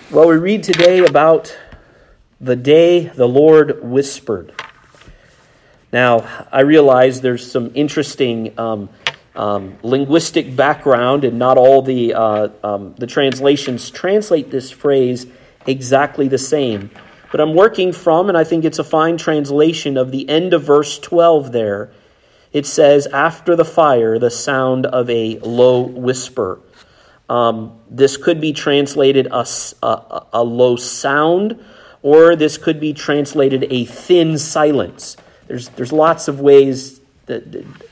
Well, we read today about the day the Lord whispered. Now, I realize there's some interesting linguistic background, and not all the translations translate this phrase exactly the same. But I'm working from, and I think it's a fine translation of the end of verse 12 there. It says, after the fire, the sound of a low whisper. This could be translated a low sound, or this could be translated a thin silence. There's lots of ways that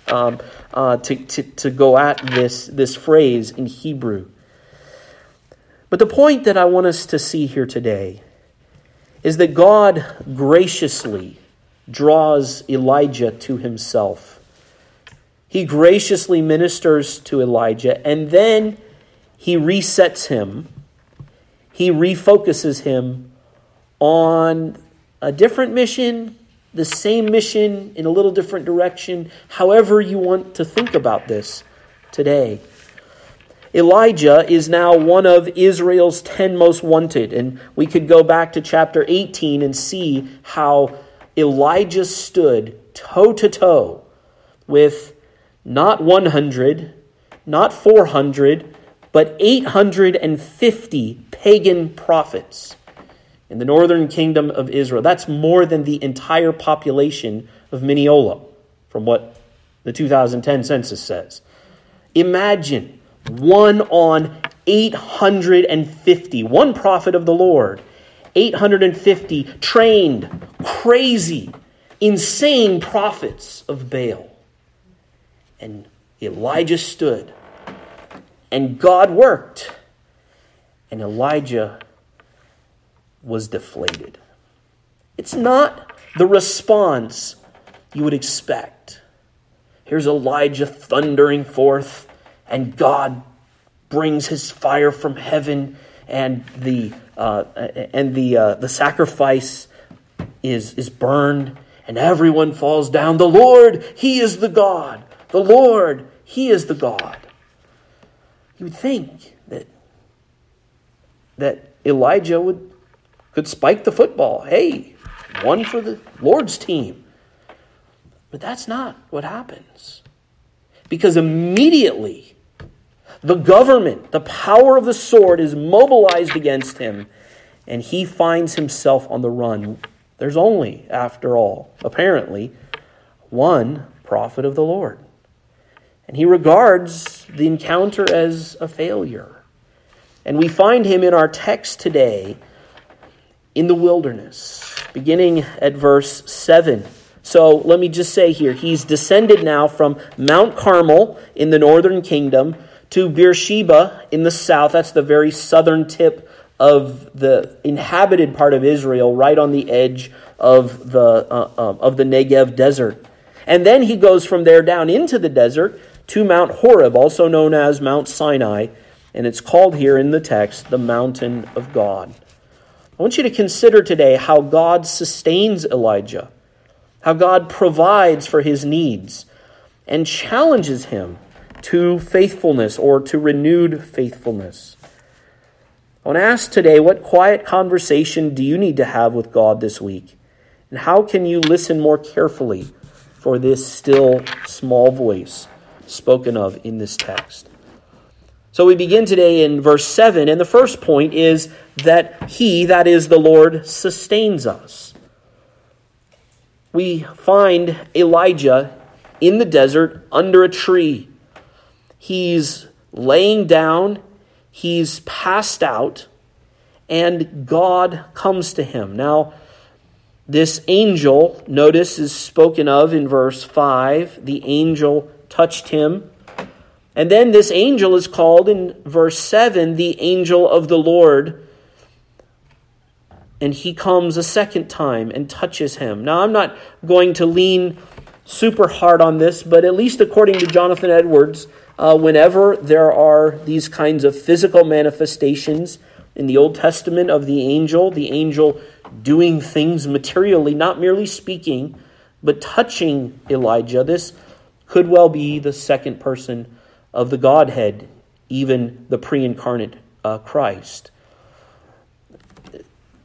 to go at this phrase in Hebrew. But the point that I want us to see here today is that God graciously draws Elijah to himself. He graciously ministers to Elijah, and then he resets him. He refocuses him on a different mission, the same mission in a little different direction, however you want to think about this today. Elijah is now one of Israel's 10 most wanted, and we could go back to chapter 18 and see how Elijah stood toe-to-toe with not 100, not 400, but 850 pagan prophets in the northern kingdom of Israel. That's more than the entire population of Mineola, from what the 2010 census says. Imagine 1 on 850, one prophet of the Lord, 850 trained, crazy, insane prophets of Baal. And Elijah stood, and God worked, and Elijah was deflated. It's not the response you would expect. Here's Elijah thundering forth, and God brings his fire from heaven, and the sacrifice is burned, and everyone falls down. The Lord, He is the God. The Lord, He is the God. You would think that Elijah could spike the football. Hey, one for the Lord's team. But that's not what happens. Because immediately, the government, the power of the sword is mobilized against him, and he finds himself on the run. There's only, after all, apparently, one prophet of the Lord. And he regards the encounter as a failure. And we find him in our text today in the wilderness, beginning at verse 7. So let me just say here, he's descended now from Mount Carmel in the northern kingdom to Beersheba in the south. That's the very southern tip of the inhabited part of Israel, right on the edge of the Negev desert. And then he goes from there down into the desert to Mount Horeb, also known as Mount Sinai, and it's called here in the text the mountain of God. I want you to consider today how God sustains Elijah, how God provides for his needs, and challenges him to faithfulness or to renewed faithfulness. I want to ask today, what quiet conversation do you need to have with God this week? And how can you listen more carefully for this still small voice spoken of in this text? So we begin today in verse 7, and the first point is that He, that is the Lord, sustains us. We find Elijah in the desert under a tree. He's laying down, he's passed out, and God comes to him. Now, this angel, notice, is spoken of in verse 5. The angel touched him. And then this angel is called in verse 7, the angel of the Lord. And he comes a second time and touches him. Now, I'm not going to lean super hard on this, but at least according to Jonathan Edwards, whenever there are these kinds of physical manifestations in the Old Testament of the angel doing things materially, not merely speaking, but touching Elijah, this could well be the second person of the Godhead, even the pre-incarnate Christ.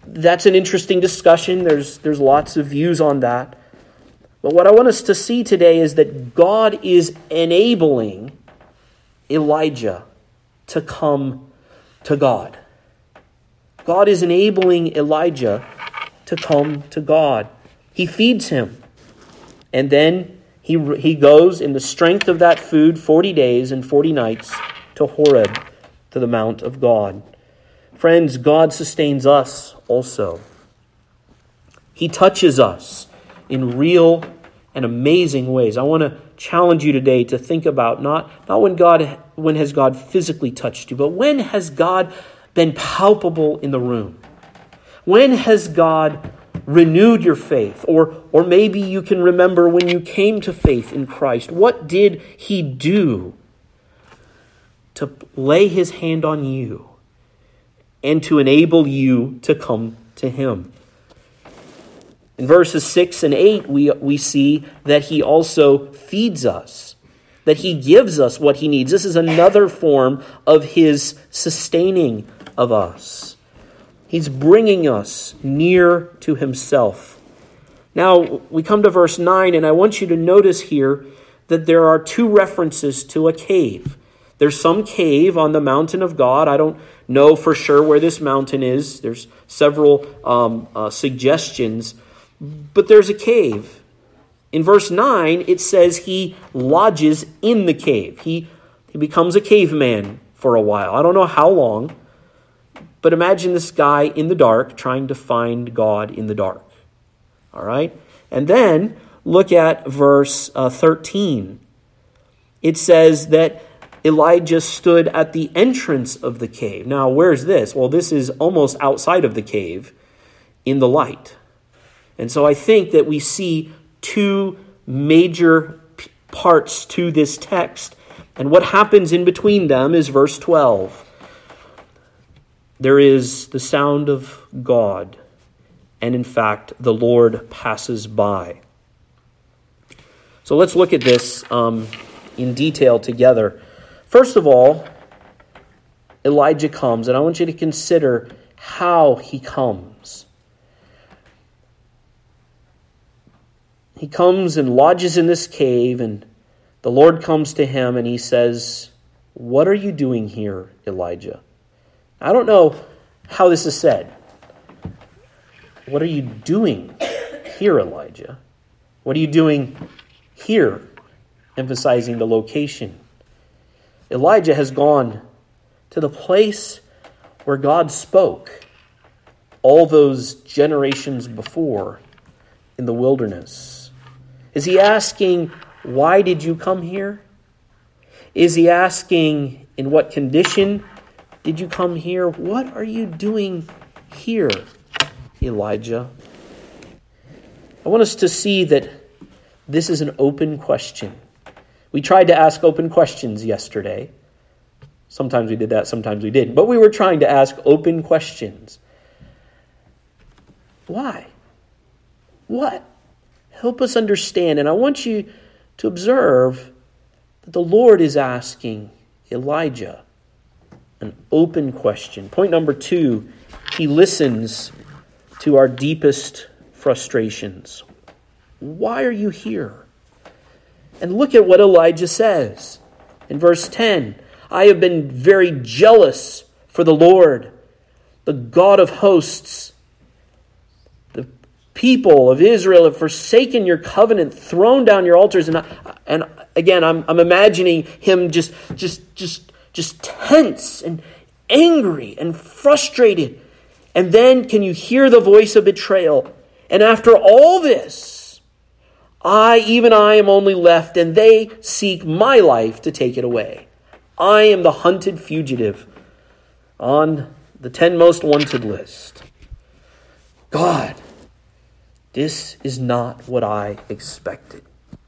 That's an interesting discussion. There's lots of views on that. But what I want us to see today is that God is enabling Elijah to come to God. God is enabling Elijah to come to God. He feeds him. And then he goes in the strength of that food 40 days and 40 nights to Horeb, to the Mount of God. Friends, God sustains us also. He touches us in real and amazing ways. I want to challenge you today to think about not when has God physically touched you, but when has God been palpable in the room? When has God renewed your faith? Or maybe you can remember when you came to faith in Christ. What did he do to lay his hand on you and to enable you to come to him? In verses 6 and 8, we see that he also feeds us, that he gives us what he needs. This is another form of his sustaining of us. He's bringing us near to himself. Now, we come to verse 9, and I want you to notice here that there are two references to a cave. There's some cave on the mountain of God. I don't know for sure where this mountain is. There's several suggestions, but there's a cave. In verse 9, it says he lodges in the cave. He becomes a caveman for a while. I don't know how long, but imagine this guy in the dark trying to find God in the dark. All right? And then look at verse 13. It says that Elijah stood at the entrance of the cave. Now, where's this? Well, this is almost outside of the cave in the light. And so I think that we see two major parts to this text. And what happens in between them is verse 12. There is the sound of God, and in fact, the Lord passes by. So let's look at this in detail together. First of all, Elijah comes, and I want you to consider how he comes. He comes and lodges in this cave, and the Lord comes to him, and he says, "What are you doing here, Elijah?" I don't know how this is said. What are you doing here, Elijah? What are you doing here? Emphasizing the location. Elijah has gone to the place where God spoke all those generations before in the wilderness. Is he asking, why did you come here? Is he asking, in what condition did you come here? What are you doing here, Elijah? I want us to see that this is an open question. We tried to ask open questions yesterday. Sometimes we did that, sometimes we didn't. But we were trying to ask open questions. Why? What? Help us understand. And I want you to observe that the Lord is asking Elijah an open question. Point number 2, he listens to our deepest frustrations. Why are you here? And look at what Elijah says. In verse 10, I have been very jealous for the Lord, the God of hosts. The people of Israel have forsaken your covenant, thrown down your altars. And again, I'm imagining him just tense and angry and frustrated. And then can you hear the voice of betrayal? And after all this, even I am only left, and they seek my life to take it away. I am the hunted fugitive on the 10 most wanted list. God, this is not what I expected.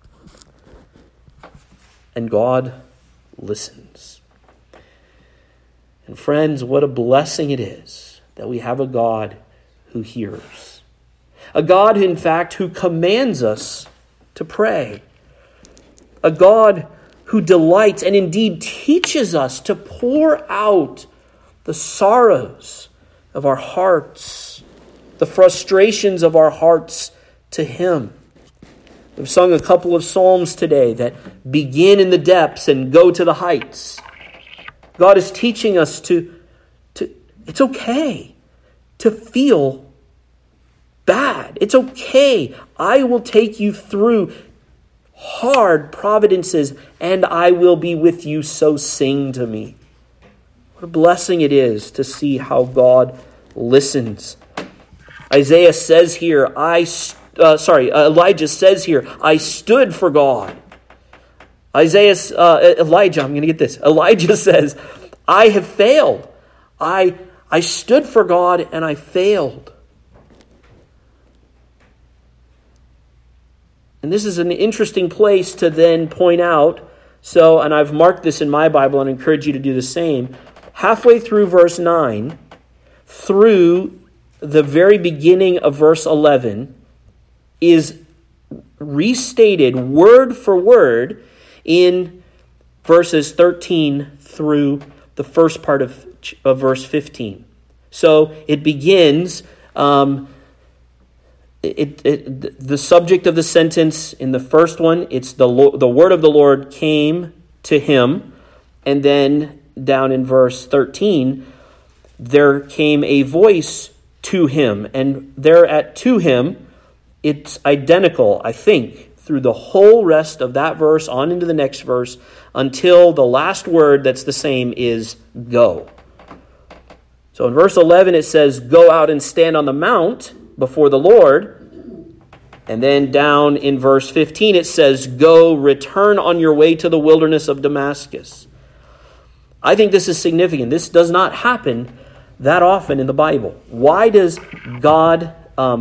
And God listens. And friends, what a blessing it is that we have a God who hears. A God, in fact, who commands us to pray. A God who delights and indeed teaches us to pour out the sorrows of our hearts the frustrations of our hearts to Him. We've sung a couple of psalms today that begin in the depths and go to the heights. God is teaching us to it's okay to feel bad. It's okay. I will take you through hard providences, and I will be with you, so sing to me. What a blessing it is to see how God listens. Elijah says here, I stood for God. Elijah says, I have failed. I stood for God and I failed. And this is an interesting place to then point out. And I've marked this in my Bible and encourage you to do the same. Halfway through verse 9, through the very beginning of verse 11, is restated word for word in verses 13 through the first part of verse 15. So it begins, the subject of the sentence in the first one, it's the word of the Lord came to him. And then down in verse 13, there came a voice to him. And there at to him, it's identical, I think, through the whole rest of that verse on into the next verse until the last word that's the same is go. So in verse 11 it says, go out and stand on the mount before the Lord. And then down in verse 15 it says, go, return on your way to the wilderness of Damascus. I think this is significant. This does not happen that often in the Bible. Why does God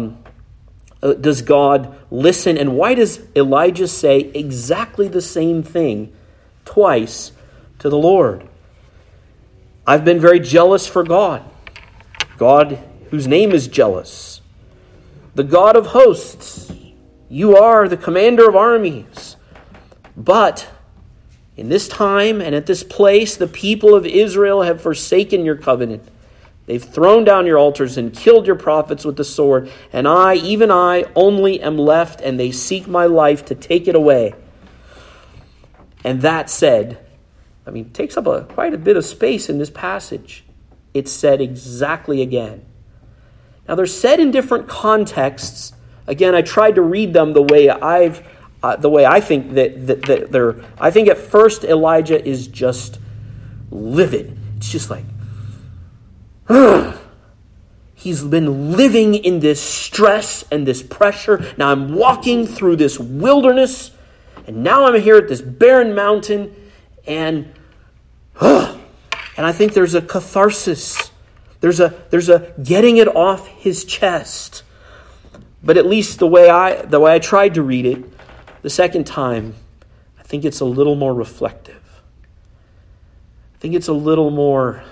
listen, and why does Elijah say exactly the same thing twice to the Lord? I've been very jealous for God whose name is jealous, the God of hosts. You are the commander of armies. But in this time and at this place, the people of Israel have forsaken your covenant. They've thrown down your altars and killed your prophets with the sword. And I, even I, only am left, and they seek my life to take it away. And that said, it takes up quite a bit of space in this passage. It's said exactly again. Now, they're said in different contexts. Again, I tried to read them the way I think that they're. I think at first Elijah is just livid. It's just like, he's been living in this stress and this pressure. Now I'm walking through this wilderness, and now I'm here at this barren mountain, and I think there's a catharsis. There's a getting it off his chest. But at least the way I tried to read it the second time, I think it's a little more reflective. I think it's a little more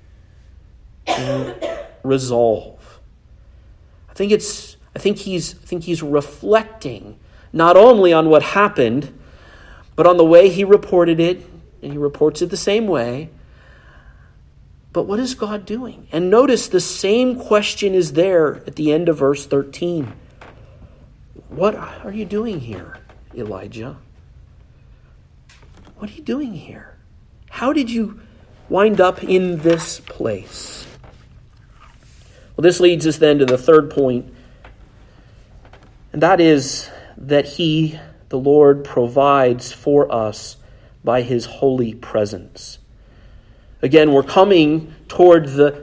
resolve. I think he's reflecting not only on what happened, but on the way he reported it, and he reports it the same way. But what is God doing? And notice the same question is there at the end of verse 13. What are you doing here, Elijah? What are you doing here? How did you wind up in this place? Well, this leads us then to the third point, and that is that He, the Lord, provides for us by His holy presence. Again, we're coming toward the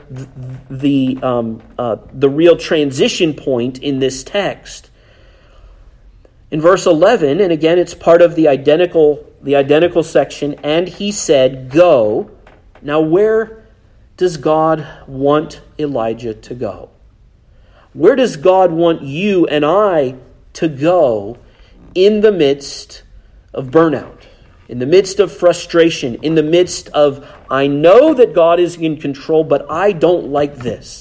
real transition point in this text. In verse 11, and again, it's part of the identical section, and he said, go. Now, where does God want Elijah to go? Where does God want you and I to go in the midst of burnout, in the midst of frustration, in the midst of, I know that God is in control, but I don't like this?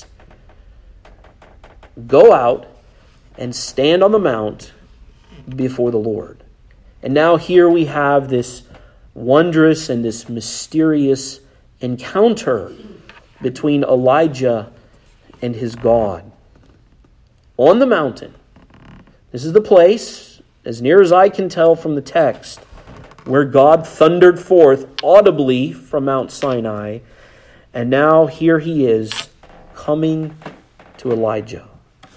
Go out and stand on the mount before the Lord. And now here we have this wondrous and this mysterious encounter between Elijah and his God. on the mountain. This is the place, as near as I can tell from the text, where God thundered forth audibly from Mount Sinai. And now here he is coming to Elijah.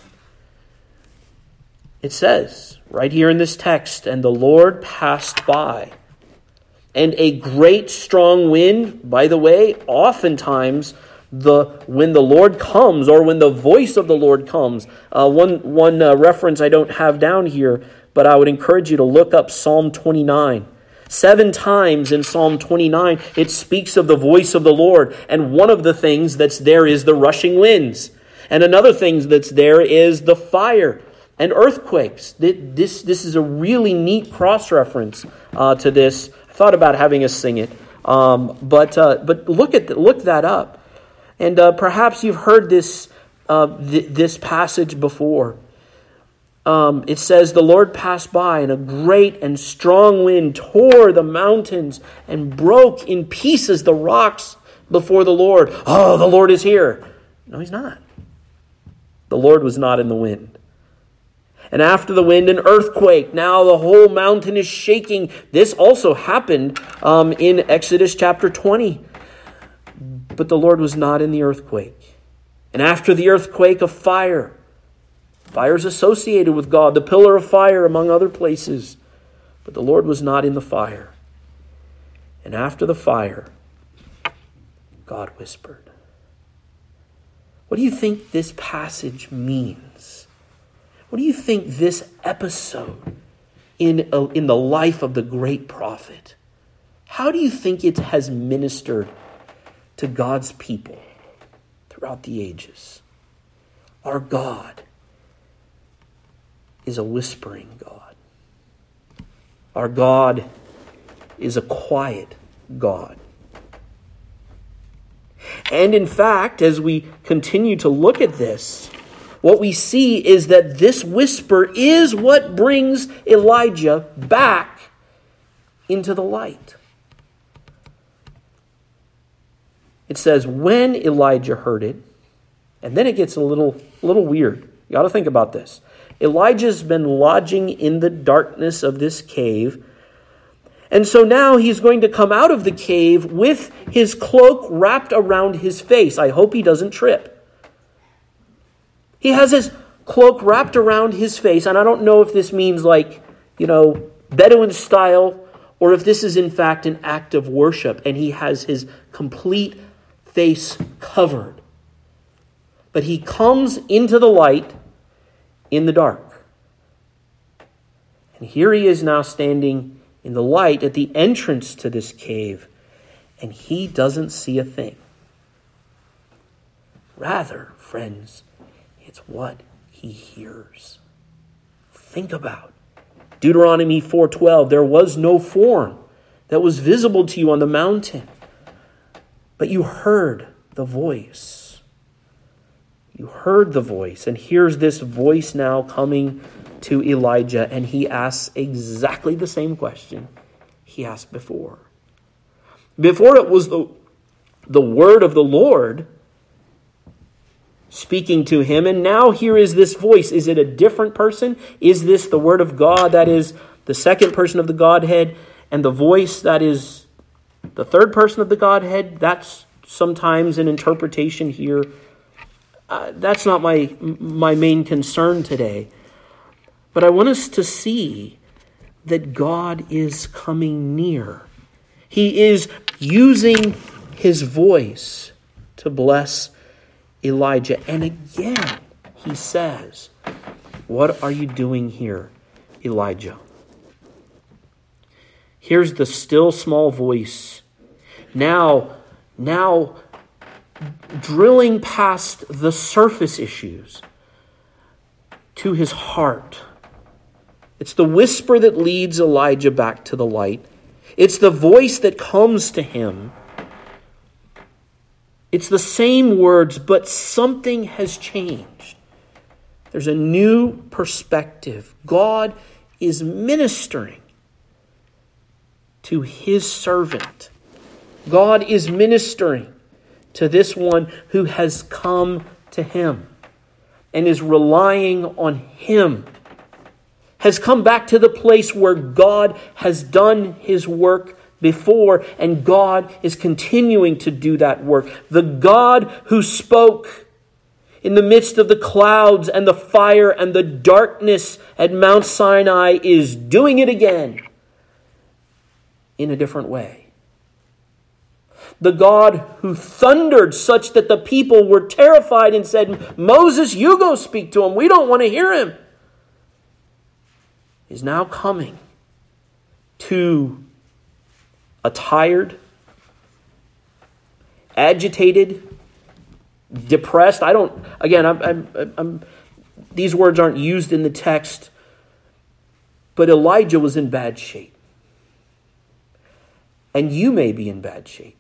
It says right here in this text, and the Lord passed by. And a great strong wind, by the way, oftentimes when the Lord comes, or when the voice of the Lord comes. One reference I don't have down here, but I would encourage you to look up Psalm 29. 7 times in Psalm 29, it speaks of the voice of the Lord. And one of the things that's there is the rushing winds. And another thing that's there is the fire and earthquakes. This is a really neat cross-reference to this. I thought about having us sing it. But look that up. And perhaps you've heard this passage before. It says, the Lord passed by, and a great and strong wind tore the mountains and broke in pieces the rocks before the Lord. Oh, the Lord is here. No, he's not. The Lord was not in the wind. And after the wind, an earthquake. Now the whole mountain is shaking. This also happened in Exodus chapter 20. But the Lord was not in the earthquake. And after the earthquake, a fire. Fire is associated with God, the pillar of fire among other places. But the Lord was not in the fire. And after the fire, God whispered. What do you think this passage means? What do you think this episode in the life of the great prophet, how do you think it has ministered to God's people throughout the ages? Our God is a whispering God. Our God is a quiet God. And in fact, as we continue to look at this, what we see is that this whisper is what brings Elijah back into the light. It says, when Elijah heard it, and then it gets a little weird. You got to think about this. Elijah's been lodging in the darkness of this cave. And so now he's going to come out of the cave with his cloak wrapped around his face. I hope he doesn't trip. He has his cloak wrapped around his face. And I don't know if this means Bedouin style, or if this is in fact an act of worship. And he has his complete face covered. But he comes into the light in the dark. And here he is now standing in the light at the entrance to this cave, and he doesn't see a thing. Rather, friends, it's what he hears. Think about Deuteronomy 4:12. There was no form that was visible to you on the mountain, but you heard the voice. You heard the voice, and here's this voice now coming to Elijah, and he asks exactly the same question he asked before. Before it was the word of the Lord speaking to him, and now here is this voice. Is it a different person? Is this the word of God that is the second person of the Godhead, and the voice that is the third person of the Godhead? That's sometimes an interpretation here. That's not my main concern today. But I want us to see that God is coming near. He is using his voice to bless Elijah. And again, he says, what are you doing here, Elijah? Here's the still small voice. Now drilling past the surface issues to his heart. It's the whisper that leads Elijah back to the light. It's the voice that comes to him. It's the same words, but something has changed. There's a new perspective. God is ministering to his servant. God is ministering to this one who has come to him. and is relying on him, has come back to the place where God has done his work before, and God is continuing to do that work. The God who spoke in the midst of the clouds and the fire and the darkness at Mount Sinai is doing it again in a different way. The God who thundered such that the people were terrified and said, "Moses, you go speak to him. We don't want to hear him," is now coming to a tired, agitated, depressed. These words aren't used in the text, but Elijah was in bad shape. And you may be in bad shape.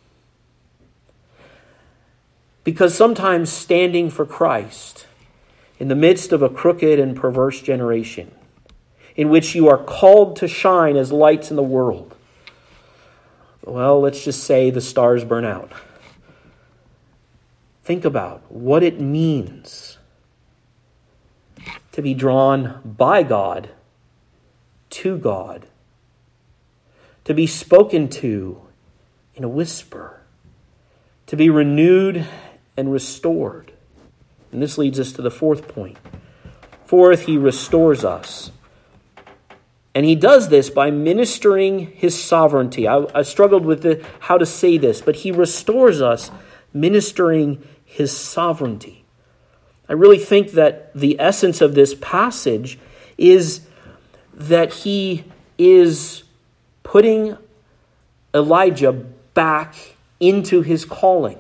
Because sometimes standing for Christ in the midst of a crooked and perverse generation, in which you are called to shine as lights in the world, well, let's just say the stars burn out. Think about what it means to be drawn by God to God, to be spoken to in a whisper, to be renewed and restored. And this leads us to the fourth point. Fourth, he restores us. And he does this by ministering his sovereignty. I struggled with how to say this, but he restores us ministering his sovereignty. I really think that the essence of this passage is that he is putting Elijah back into his calling.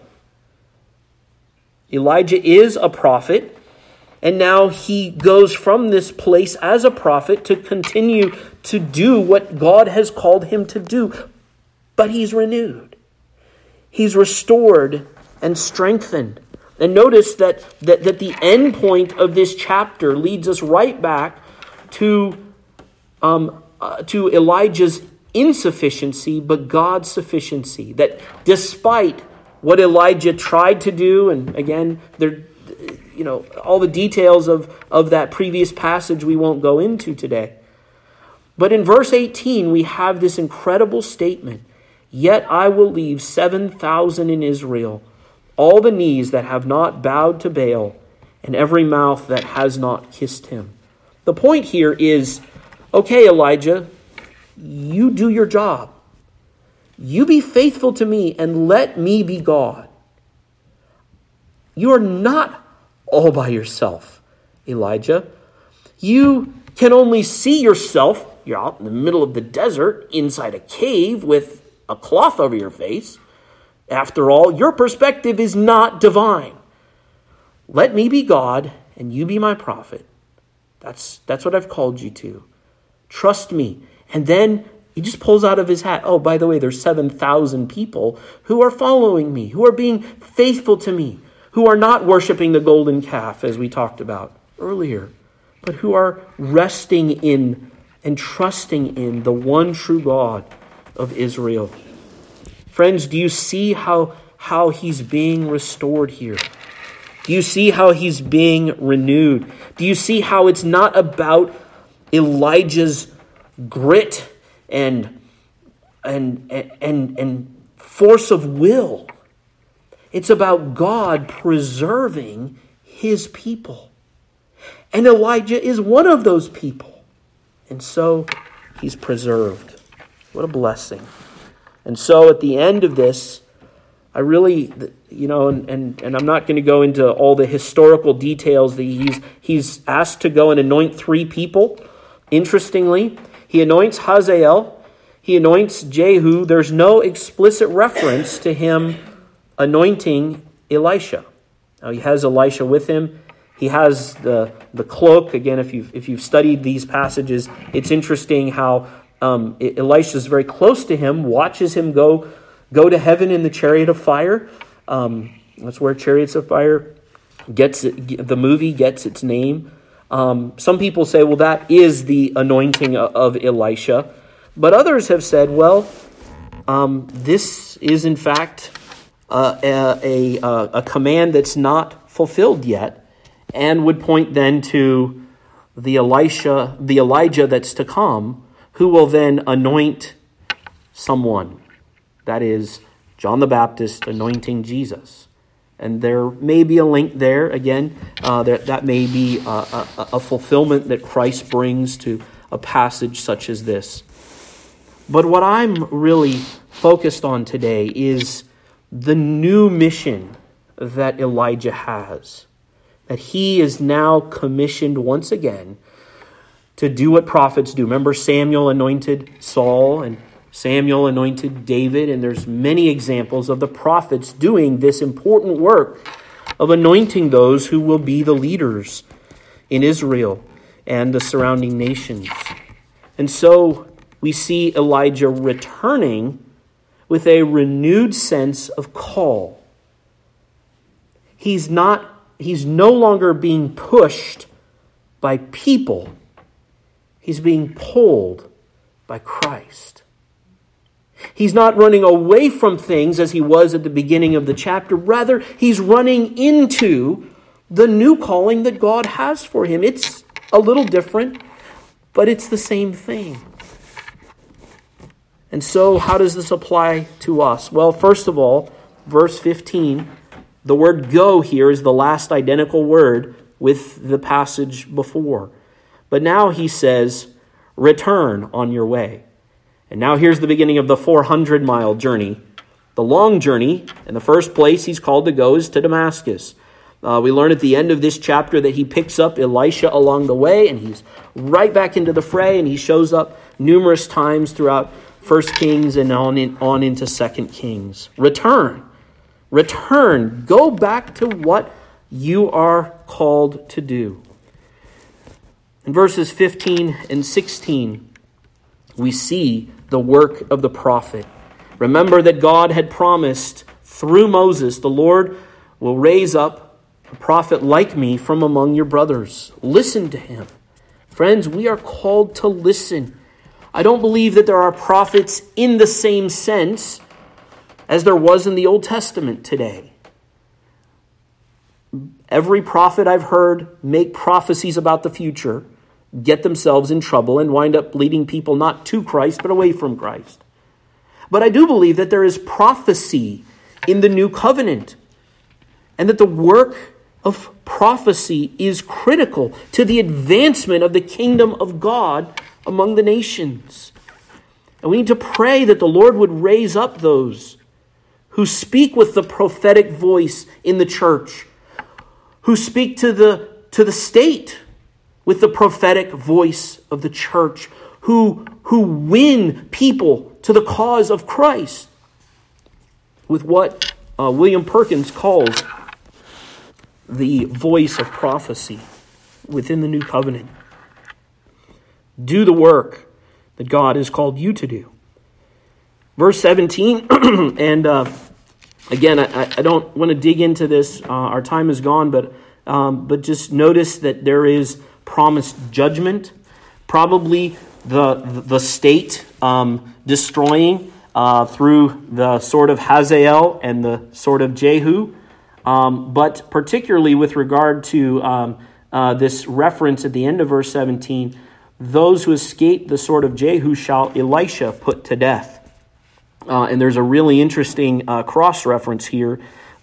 Elijah is a prophet, and now he goes from this place as a prophet to continue to do what God has called him to do. But he's renewed. He's restored and strengthened. And notice that the end point of this chapter leads us right back to Elijah's insufficiency, but God's sufficiency. That despite what Elijah tried to do, and again, all the details of that previous passage we won't go into today. But in verse 18, we have this incredible statement, "Yet I will leave 7,000 in Israel, all the knees that have not bowed to Baal, and every mouth that has not kissed him." The point here is, okay, Elijah, you do your job. You be faithful to me and let me be God. You are not all by yourself, Elijah. You can only see yourself. You're out in the middle of the desert, inside a cave with a cloth over your face. After all, your perspective is not divine. Let me be God and you be my prophet. That's what I've called you to. Trust me. And then he just pulls out of his hat, oh, by the way, there's 7,000 people who are following me, who are being faithful to me, who are not worshiping the golden calf, as we talked about earlier, but who are resting in and trusting in the one true God of Israel. Friends, do you see how he's being restored here? Do you see how he's being renewed? Do you see how it's not about Elijah's grit and force of will? It's about God preserving his people. And Elijah is one of those people. And so he's preserved. What a blessing. And so at the end of this, I really, and I'm not going to go into all the historical details. He's asked to go and anoint 3 people. Interestingly, he anoints Hazael. He anoints Jehu. There's no explicit reference to him anointing Elisha. Now, he has Elisha with him. He has the cloak. Again, if you've studied these passages, it's interesting how Elisha is very close to him, watches him go to heaven in the chariot of fire. That's where Chariots of Fire the movie gets its name. Some people say, well, that is the anointing of Elisha. But others have said, well, this is in fact a command that's not fulfilled yet. and would point then to the Elijah that's to come, who will then anoint someone. That is John the Baptist anointing Jesus. And there may be a link there. Again, that may be a fulfillment that Christ brings to a passage such as this. But what I'm really focused on today is the new mission that Elijah has. That he is now commissioned once again to do what prophets do. Remember, Samuel anointed Saul and Samuel anointed David, and there's many examples of the prophets doing this important work of anointing those who will be the leaders in Israel and the surrounding nations. And so we see Elijah returning with a renewed sense of call. He's no longer being pushed by people. He's being pulled by Christ. He's not running away from things as he was at the beginning of the chapter. Rather, he's running into the new calling that God has for him. It's a little different, but it's the same thing. And so, how does this apply to us? Well, first of all, verse 15, the word go here is the last identical word with the passage before. But now he says, return on your way. And now here's the beginning of the 400-mile journey. The long journey, in the first place he's called to go, is to Damascus. We learn at the end of this chapter that he picks up Elisha along the way, and he's right back into the fray, and he shows up numerous times throughout 1 Kings and on into 2 Kings. Return. Go back to what you are called to do. In verses 15 and 16, we see the work of the prophet. Remember that God had promised through Moses, the Lord will raise up a prophet like me from among your brothers. Listen to him. Friends, we are called to listen. I don't believe that there are prophets in the same sense as there was in the Old Testament today. Every prophet I've heard make prophecies about the future, get themselves in trouble, and wind up leading people not to Christ, but away from Christ. But I do believe that there is prophecy in the new covenant, and that the work of prophecy is critical to the advancement of the kingdom of God among the nations. And we need to pray that the Lord would raise up those who speak with the prophetic voice in the church, who speak to the state with the prophetic voice of the church, who win people to the cause of Christ with what William Perkins calls the voice of prophecy within the new covenant. Do the work that God has called you to do. Verse 17, and again, I don't want to dig into this. Our time is gone, but just notice that there is promised judgment, probably the state destroying through the sword of Hazael and the sword of Jehu, but particularly with regard to this reference at the end of verse 17, those who escape the sword of Jehu shall Elisha put to death. And there's a really interesting cross-reference here.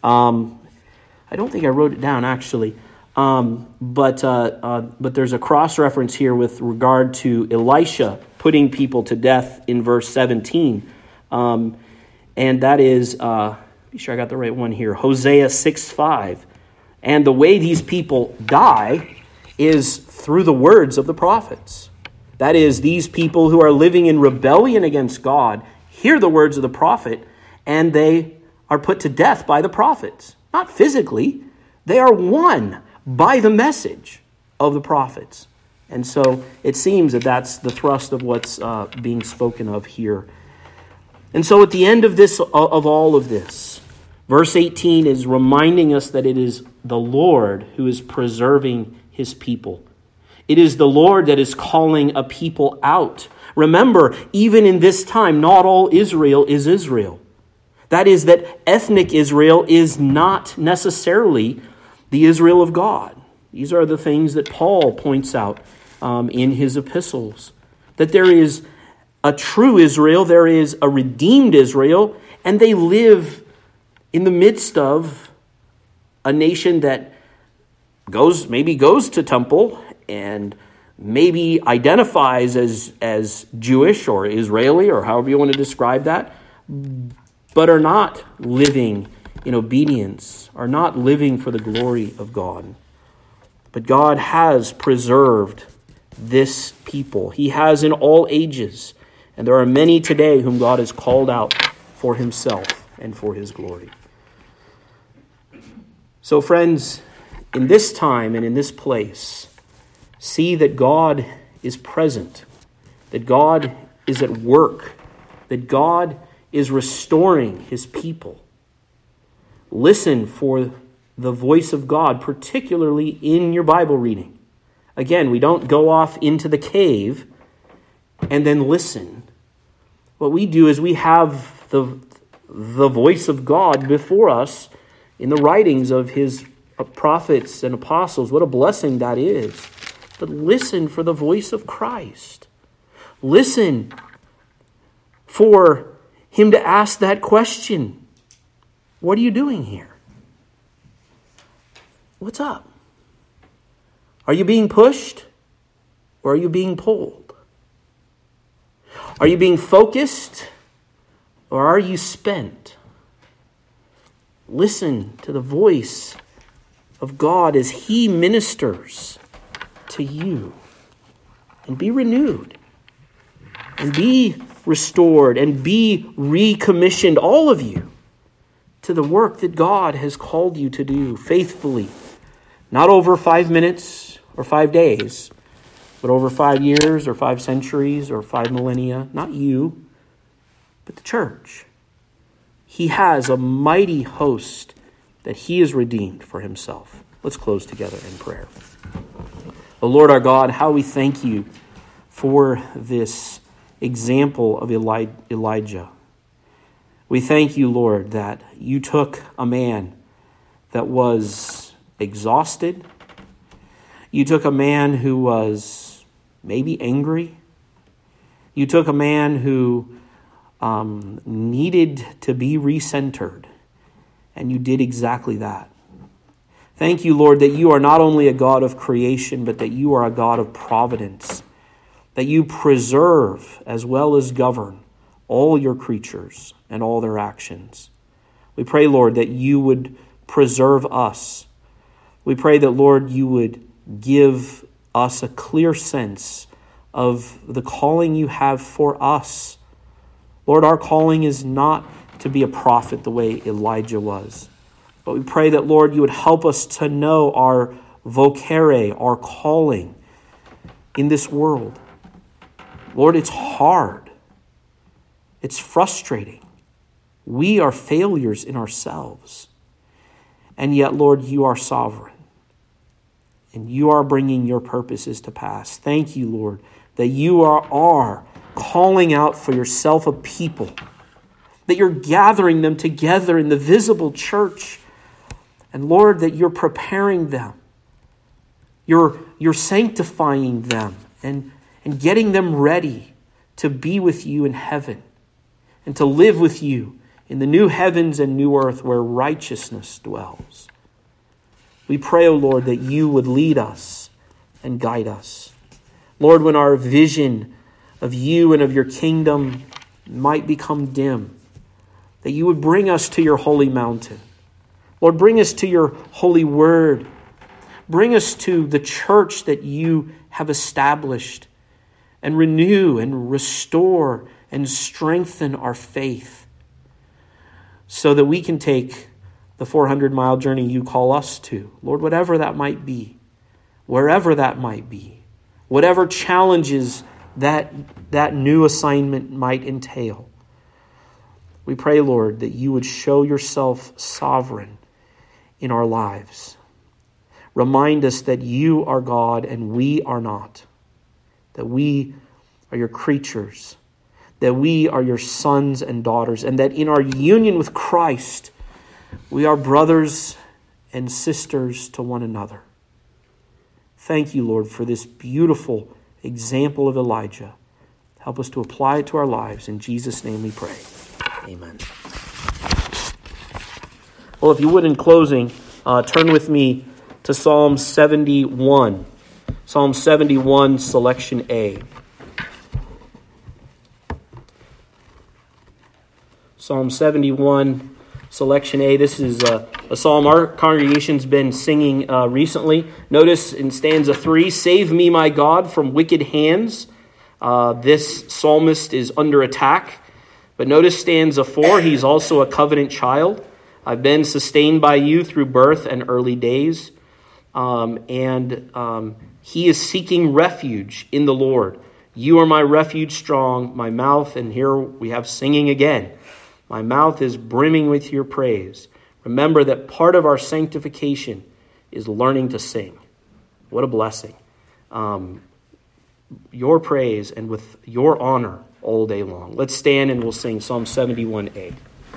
I don't think I wrote it down, actually. But there's a cross-reference here with regard to Elisha putting people to death in verse 17. And that is, be sure I got the right one here, Hosea 6:5. And the way these people die is through the words of the prophets. That is, these people who are living in rebellion against God hear the words of the prophet, and they are put to death by the prophets. Not physically, they are won by the message of the prophets. And so it seems that that's the thrust of what's being spoken of here. And so at the end of all of this, verse 18 is reminding us that it is the Lord who is preserving his people. It is the Lord that is calling a people out. Remember, even in this time, not all Israel is Israel. That is, that ethnic Israel is not necessarily the Israel of God. These are the things that Paul points out in his epistles. That there is a true Israel, there is a redeemed Israel, and they live in the midst of a nation that maybe goes to temple and maybe identifies as Jewish or Israeli or however you want to describe that, but are not living in obedience, are not living for the glory of God. But God has preserved this people. He has in all ages. And there are many today whom God has called out for himself and for his glory. So friends, in this time and in this place, see that God is present, that God is at work, that God is restoring his people. Listen for the voice of God, particularly in your Bible reading. Again, we don't go off into the cave and then listen. What we do is we have the voice of God before us in the writings of his prophets and apostles. What a blessing that is. But listen for the voice of Christ. Listen for him to ask that question. What are you doing here? What's up? Are you being pushed or are you being pulled? Are you being focused or are you spent? Listen to the voice of God as he ministers to you. And be renewed. And be restored. And be recommissioned, all of you, to the work that God has called you to do faithfully. Not over 5 minutes or 5 days, but over 5 years or 5 centuries or 5 millennia. Not you, but the church. He has a mighty host that he has redeemed for himself. Let's close together in prayer. O Lord our God, how we thank you for this example of Elijah. We thank you, Lord, that you took a man that was exhausted. You took a man who was maybe angry. You took a man who needed to be recentered. And you did exactly that. Thank you, Lord, that you are not only a God of creation, but that you are a God of providence. That you preserve as well as govern all your creatures and all their actions. We pray, Lord, that you would preserve us. We pray that, Lord, you would give us a clear sense of the calling you have for us. Lord, our calling is not to be a prophet the way Elijah was. But we pray that, Lord, you would help us to know our vocare, our calling in this world. Lord, it's hard. It's frustrating. We are failures in ourselves. And yet, Lord, you are sovereign. And you are bringing your purposes to pass. Thank you, Lord, that you are calling out for yourself a people. That you're gathering them together in the visible church. And Lord, that you're preparing them. You're sanctifying them and getting them ready to be with you in heaven and to live with you in the new heavens and new earth where righteousness dwells. We pray, O Lord, that you would lead us and guide us. Lord, when our vision of you and of your kingdom might become dim, that you would bring us to your holy mountain. Lord, bring us to your holy word. Bring us to the church that you have established and renew and restore and strengthen our faith so that we can take the 400-mile journey you call us to. Lord, whatever that might be, wherever that might be, whatever challenges that new assignment might entail, we pray, Lord, that you would show yourself sovereign in our lives. Remind us that you are God and we are not, that we are your creatures, that we are your sons and daughters, and that in our union with Christ, we are brothers and sisters to one another. Thank you, Lord, for this beautiful example of Elijah. Help us to apply it to our lives. In Jesus' name we pray. Amen. Well, if you would, in closing, turn with me to Psalm 71. Psalm 71, selection A. Psalm 71, selection A. This is a psalm our congregation's been singing recently. Notice in stanza 3, "Save me, my God, from wicked hands." This psalmist is under attack. But notice stanza 4, he's also a covenant child. "I've been sustained by you through birth and early days." He is seeking refuge in the Lord. "You are my refuge strong, my mouth," and here we have singing again. "My mouth is brimming with your praise." Remember that part of our sanctification is learning to sing. What a blessing. Your praise and with your honor all day long. Let's stand and we'll sing Psalm 71A.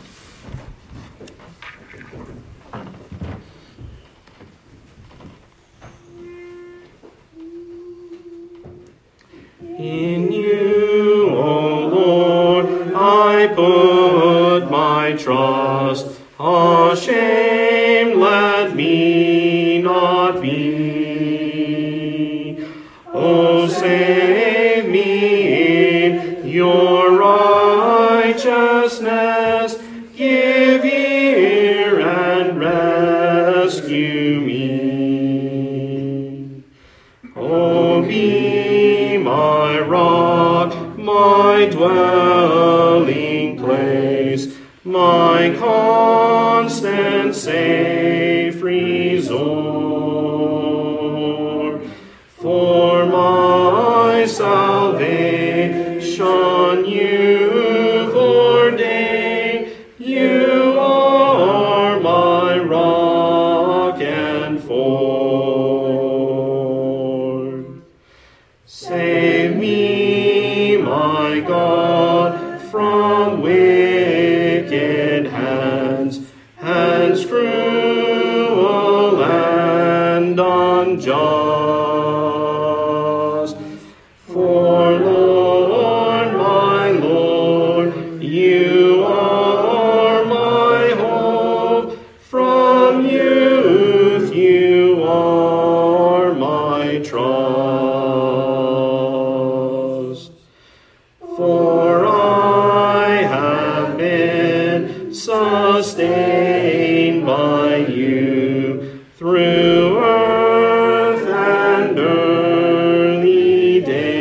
In you, O Lord, I put my trust. Ashamed let me not be. O save me in your righteousness. Give ear and rescue me. O be my rock, my dwelling place, my constant safe resort. For my salvation you've ordained, you are my rock and ford. Save me, my God, from wicked hands cruel and unjust. For Lord, my Lord, you are my hope. From youth you are my trust. For I have been sustained by you through earth and early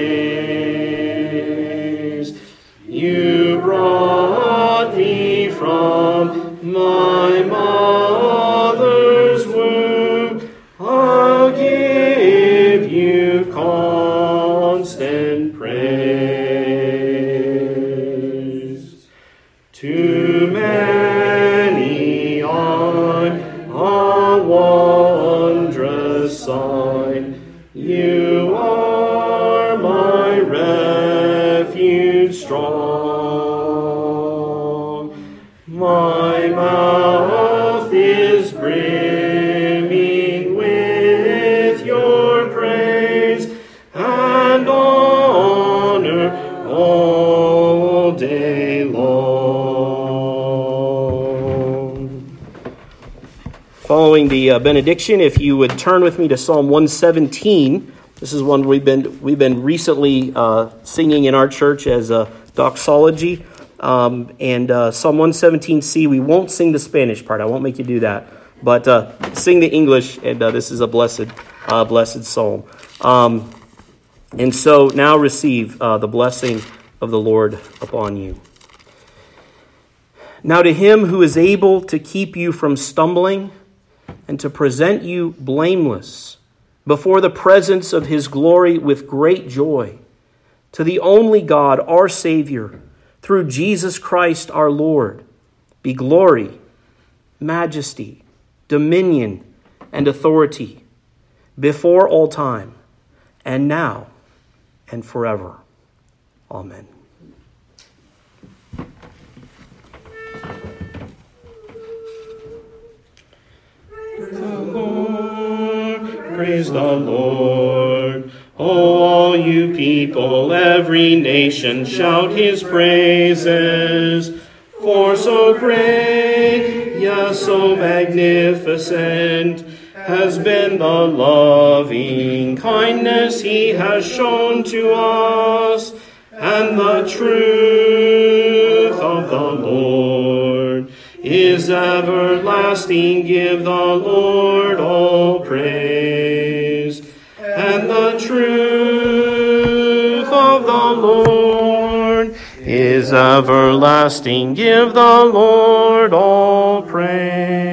days. You brought me from my mother's womb. I'll give you constant praise. Too many I'm a wondrous sign. You are my refuge strong. My mouth is brimming with your praise and honor all day long. Following the benediction, if you would turn with me to Psalm 117. This is one we've been recently singing in our church as a doxology. Psalm 117C, we won't sing the Spanish part. I won't make you do that. But sing the English, and this is a blessed psalm. And so now receive the blessing of the Lord upon you. Now to him who is able to keep you from stumbling and to present you blameless before the presence of his glory with great joy, to the only God, our Savior, through Jesus Christ our Lord, be glory, majesty, dominion, and authority before all time, and now, and forever. Amen. The Lord Praise the Lord. O all you people, every nation, shout his praises. For so great, yes, so magnificent, has been the loving kindness he has shown to us, and the truth of the Lord is everlasting. Give the Lord all praise. And the truth of the Lord is everlasting. Give the Lord all praise.